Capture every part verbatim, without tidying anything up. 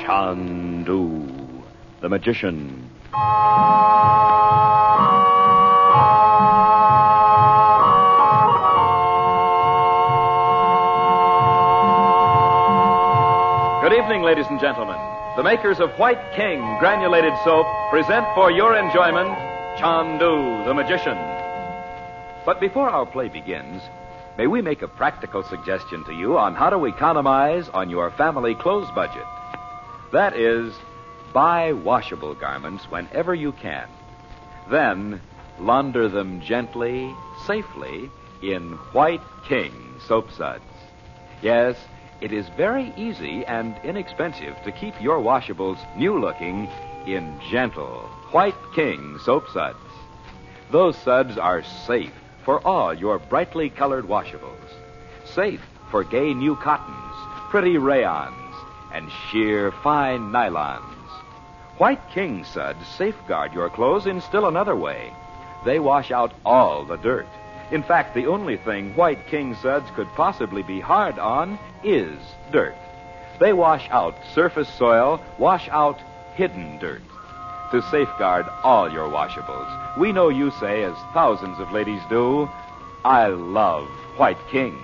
Chandu, the magician. Good evening, ladies and gentlemen. The makers of White King granulated soap present for your enjoyment Chandu, the magician. But before our play begins, may we make a practical suggestion to you on how to economize on your family clothes budget. That is, buy washable garments whenever you can. Then, launder them gently, safely, in White King soap suds. Yes, it is very easy and inexpensive to keep your washables new-looking in gentle White King soap suds. Those suds are safe for all your brightly colored washables. Safe for gay new cottons, pretty rayons, and sheer fine nylons. White King suds safeguard your clothes in still another way. They wash out all the dirt. In fact, the only thing White King suds could possibly be hard on is dirt. They wash out surface soil, wash out hidden dirt. To safeguard all your washables, we know you say, as thousands of ladies do, I love White King.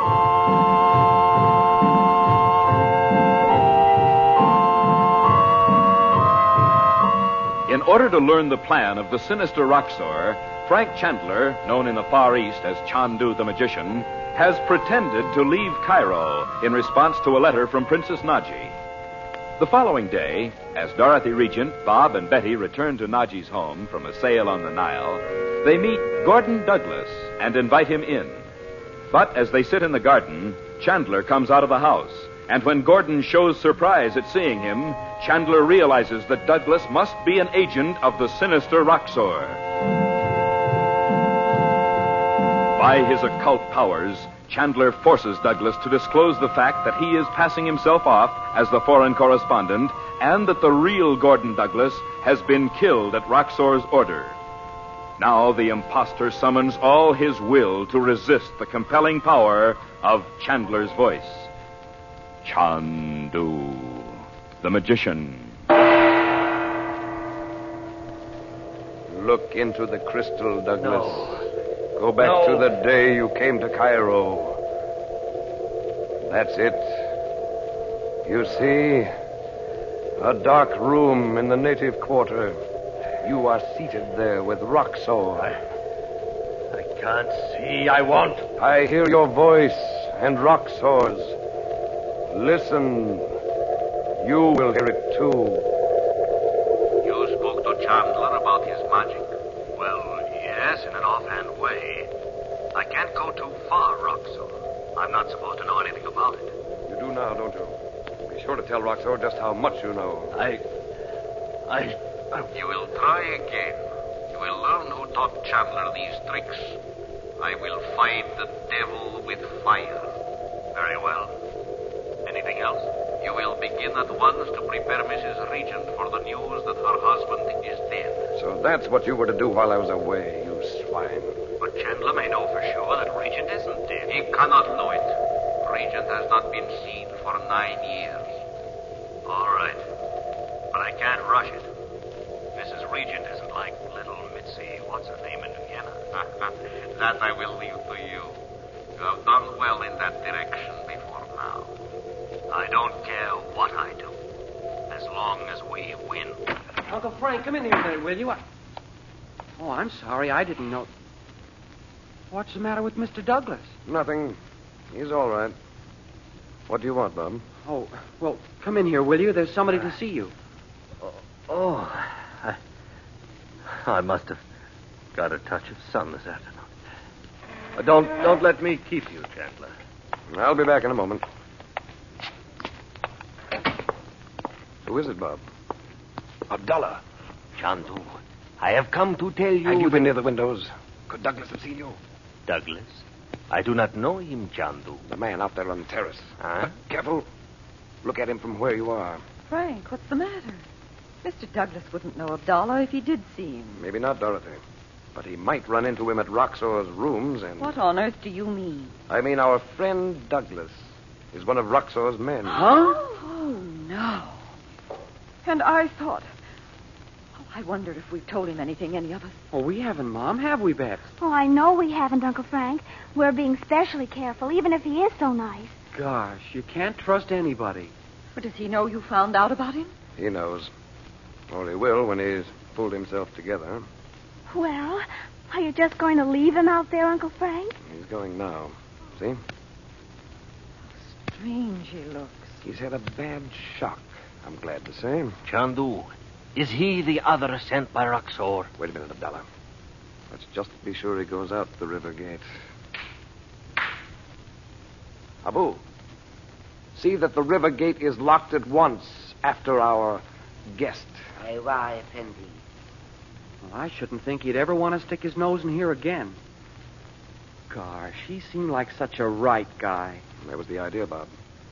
In order to learn the plan of the sinister Roxor, Frank Chandler, known in the Far East as Chandu the Magician, has pretended to leave Cairo in response to a letter from Princess Naji. The following day, as Dorothy Regent, Bob, and Betty return to Naji's home from a sail on the Nile, they meet Gordon Douglas and invite him in. But as they sit in the garden, Chandler comes out of the house, and when Gordon shows surprise at seeing him, Chandler realizes that Douglas must be an agent of the sinister Roxor. By his occult powers, Chandler forces Douglas to disclose the fact that he is passing himself off as the foreign correspondent and that the real Gordon Douglas has been killed at Roxor's order. Now the impostor summons all his will to resist the compelling power of Chandler's voice. Chandu, the magician. Look into the crystal, Douglas. No. Go back No. to the day you came to Cairo. That's it. You see, a dark room in the native quarter. You are seated there with Roxor. I, I can't see. I won't. I hear your voice and Roxor's. Listen. You will hear it too. You spoke to Chandler about his magic? Well, yes, in an offhand way. I can't go too far, Roxor. I'm not supposed to know anything about it. You do now, don't you? Be sure to tell Roxor just how much you know. I... I... I... You will try again. You will learn who taught Chandler these tricks. I will fight the devil with fire. Very well. Anything else? You will begin at once to prepare Missus Regent for the news that her husband is dead. So that's what you were to do while I was away, you swine. But Chandler may know for sure that Regent isn't dead. He cannot know it. Regent has not been seen for nine years. All right. But I can't rush it. Missus Regent isn't like little Mitzi, what's her name in Vienna? That I will leave to you. You have done well in that direction before now. I don't care what I do, as long as we win. Uncle Frank, come in here a minute, will you? I... Oh, I'm sorry. I didn't know. What's the matter with Mister Douglas? Nothing. He's all right. What do you want, Bob? Oh, well, come in here, will you? There's somebody to see you. Oh, I... I must have got a touch of sun this afternoon. Uh, don't, don't let me keep you, Chandler. I'll be back in a moment. Who is it, Bob? Abdullah. Chandu, I have come to tell you... Have you been near the windows? Could Douglas have seen you? Douglas? I do not know him, Chandu. The man out there on the terrace. Huh? Uh, careful. Look at him from where you are. Frank, what's the matter? Mister Douglas wouldn't know Abdallah if he did see him. Maybe not, Dorothy. But he might run into him at Roxor's rooms and... What on earth do you mean? I mean, our friend Douglas is one of Roxor's men. Huh? Oh, no. And I thought... Oh, I wondered if we've told him anything, any of us. Well, we haven't, Mom, have we, Babs? Oh, I know we haven't, Uncle Frank. We're being specially careful, even if he is so nice. Gosh, you can't trust anybody. But does he know you found out about him? He knows. Or he will when he's pulled himself together. Well, are you just going to leave him out there, Uncle Frank? He's going now. See? Strange he looks. He's had a bad shock, I'm glad to say. Chandu, is he the other sent by Roxor? Wait a minute, Abdallah. Let's just be sure he goes out the river gate. Abu, see that the river gate is locked at once after our guest. Aywa, Effendi. Well, I shouldn't think he'd ever want to stick his nose in here again. Gosh, he seemed like such a right guy. That was the idea, Bob.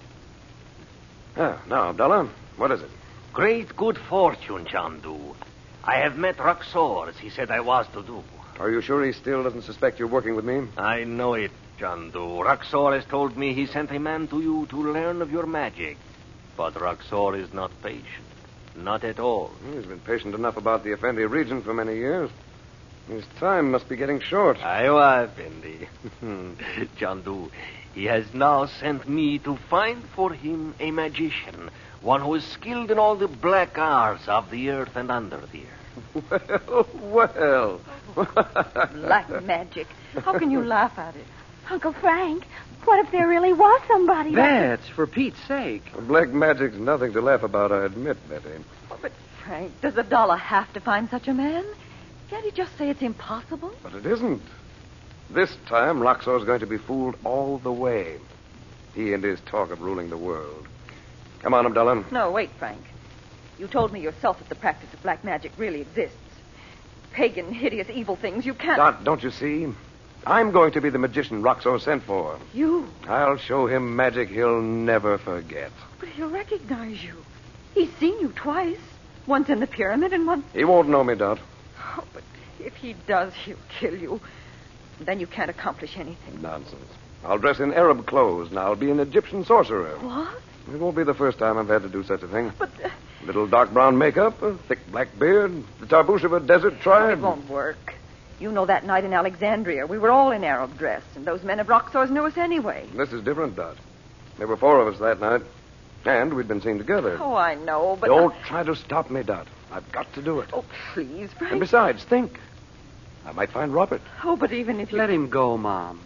Ah, now, Abdallah, what is it? Great good fortune, Chandu. I have met Roxor as he said I was to do. Are you sure he still doesn't suspect you're working with me? I know it, Chandu. Roxor has told me he sent a man to you to learn of your magic. But Roxor is not patient. Not at all. He's been patient enough about the Effendi region for many years. His time must be getting short. Aywa, Effendi. Chandu, he has now sent me to find for him a magician, one who is skilled in all the black arts of the earth and under the earth. Well, well. Black magic. How can you laugh at it? Uncle Frank, what if there really was somebody... That's for Pete's sake. Black magic's nothing to laugh about, I admit, Betty. Oh, but, Frank, does Abdallah have to find such a man? Can't he just say it's impossible? But it isn't. This time, Roxor's going to be fooled all the way. He and his talk of ruling the world. Come on, Abdallah. No, wait, Frank. You told me yourself that the practice of black magic really exists. Pagan, hideous, evil things. You can't... Dot, don't you see? I'm going to be the magician Roxor sent for. You? I'll show him magic he'll never forget. But he'll recognize you. He's seen you twice. Once in the pyramid and once... He won't know me, Dot. Oh, but if he does, he'll kill you. Then you can't accomplish anything. Nonsense. I'll dress in Arab clothes, and I'll be an Egyptian sorcerer. What? It won't be the first time I've had to do such a thing. But... Uh... Little dark brown makeup, a thick black beard, the tarbouche of a desert tribe. It won't work. You know that night in Alexandria, we were all in Arab dress, and those men of Roxor's knew us anyway. This is different, Dot. There were four of us that night, and we'd been seen together. Oh, I know, but... Don't I... try to stop me, Dot. I've got to do it. Oh, please, Frank. And besides, think. I might find Robert. Oh, but even if you... Let him go, Mom.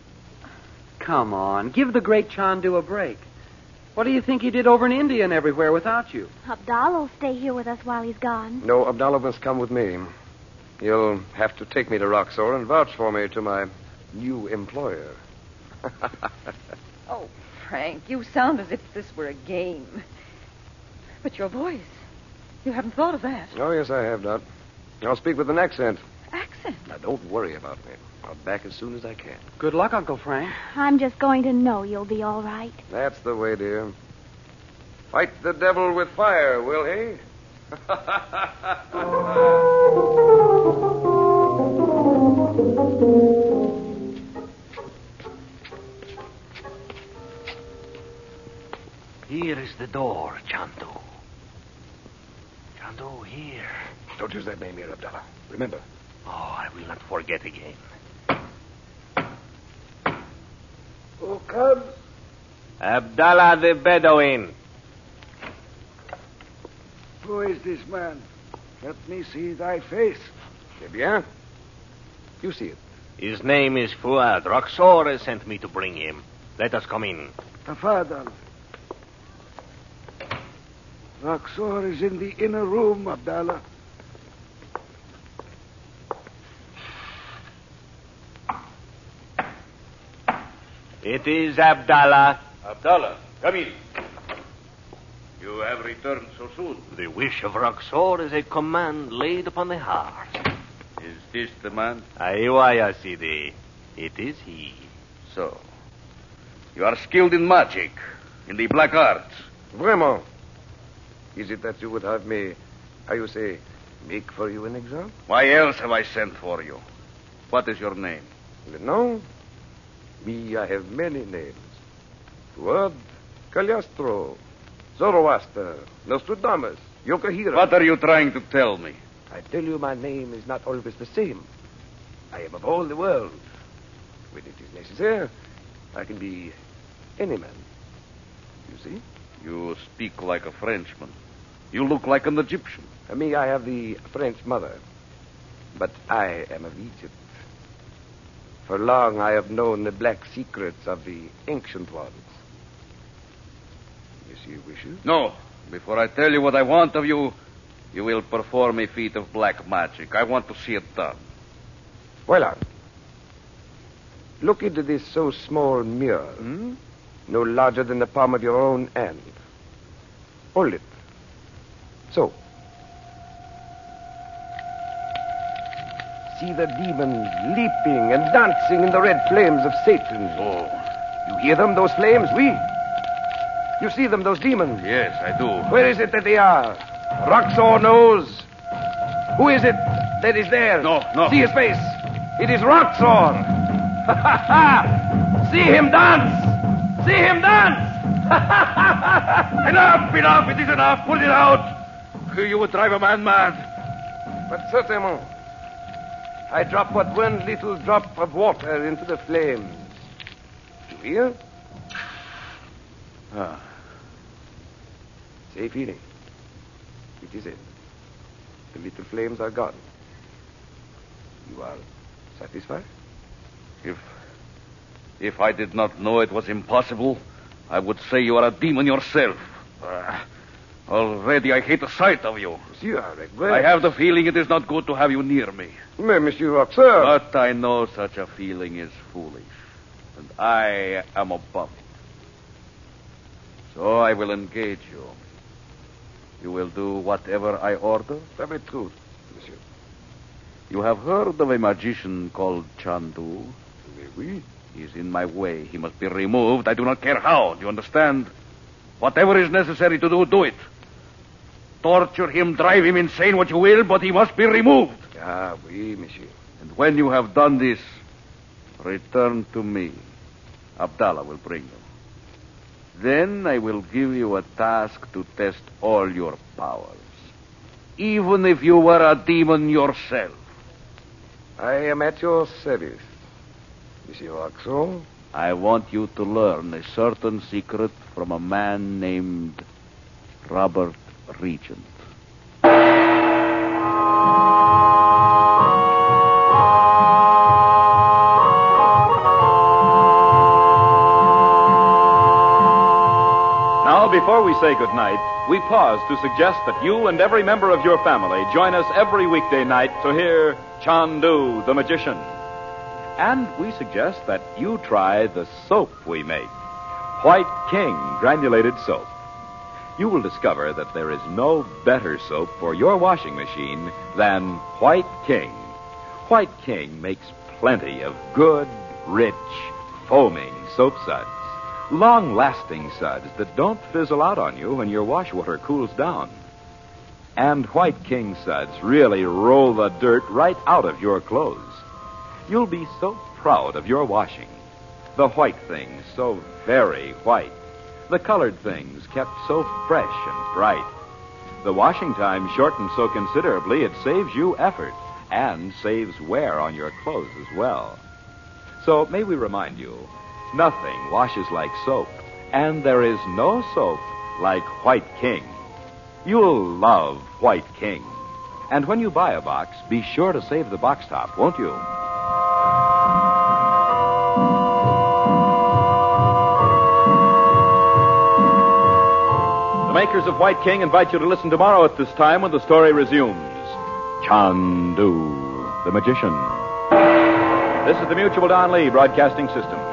Come on, give the great Chandu a break. What do you think he did over in India and everywhere without you? Abdallah will stay here with us while he's gone. No, Abdallah must come with me. You'll have to take me to Roxor and vouch for me to my new employer. Oh, Frank, you sound as if this were a game. But your voice, you haven't thought of that. Oh, yes, I have, Dot. I'll speak with an accent. Accent? Now, don't worry about me. I'll be back as soon as I can. Good luck, Uncle Frank. I'm just going to know you'll be all right. That's the way, dear. Fight the devil with fire, will he? Here is the door, Chandu. Chandu, here. Don't use that name here, Abdallah. Remember. Oh, I will not forget again. Who comes? Abdallah the Bedouin. Who is this man? Let me see thy face. Eh bien. You see it. His name is Fuad. Roxor has sent me to bring him. Let us come in. Tafadal. Roxor is in the inner room, Abdallah. It is Abdallah. Abdallah, come in. You have returned so soon. The wish of Roxor is a command laid upon the heart. Is this the man? Aywa, ya Sidi. It is he. So, you are skilled in magic, in the black arts. Vraiment. Is it that you would have me, how you say, make for you an exam? Why else have I sent for you? What is your name? No. Me, I have many names. Fuad, Cagliostro, Zoroaster, Nostradamus. Yokahira. What are you trying to tell me? I tell you, my name is not always the same. I am of all the world. When it is necessary, I can be any man. You see? You speak like a Frenchman. You look like an Egyptian. For me, I have the French mother. But I am of Egypt. For long, I have known the black secrets of the ancient ones. Monsieur wishes? No. Before I tell you what I want of you, you will perform a feat of black magic. I want to see it done. Well, on. Look into this so small mirror. Hmm? No larger than the palm of your own hand. Hold it. So. See the demons leaping and dancing in the red flames of Satan. Oh. You hear them, those flames? Oui. You see them, those demons? Yes, I do. Where is it that they are? Roxor knows. Who is it that is there? No, no. See his face. It is Roxor. See him dance. See him dance. Enough, enough. It is enough. Put it out. You would drive a man mad. But certainly, I drop but one little drop of water into the flames. You hear? Ah. Safe healing. It is it. The little flames are gone. You are satisfied? If... If I did not know it was impossible, I would say you are a demon yourself. Uh, already I hate the sight of you. Monsieur, I have the feeling it is not good to have you near me. Mais, Monsieur Roxor. But I know such a feeling is foolish. And I am above it. So I will engage you. You will do whatever I order? Tell me the truth, Monsieur. You have heard of a magician called Chandu? Oui. He is in my way. He must be removed. I do not care how. Do you understand? Whatever is necessary to do, do it. Torture him, drive him insane, what you will, but he must be removed. Ah, oui, Monsieur. And when you have done this, return to me. Abdallah will bring you. Then I will give you a task to test all your powers. Even if you were a demon yourself. I am at your service, Monsieur Roxor. I want you to learn a certain secret from a man named Robert Regent. Now, before we say goodnight, we pause to suggest that you and every member of your family join us every weekday night to hear Chandu the Magician. And we suggest that you try the soap we make, White King Granulated Soap. You will discover that there is no better soap for your washing machine than White King. White King makes plenty of good, rich, foaming soap suds. Long-lasting suds that don't fizzle out on you when your wash water cools down. And White King suds really roll the dirt right out of your clothes. You'll be so proud of your washing. The white things so very white. The colored things kept so fresh and bright. The washing time shortened so considerably it saves you effort and saves wear on your clothes as well. So may we remind you, nothing washes like soap, and there is no soap like White King. You'll love White King. And when you buy a box, be sure to save the box top, won't you? The makers of White King invite you to listen tomorrow at this time when the story resumes. Chandu, the Magician. This is the Mutual Don Lee Broadcasting System.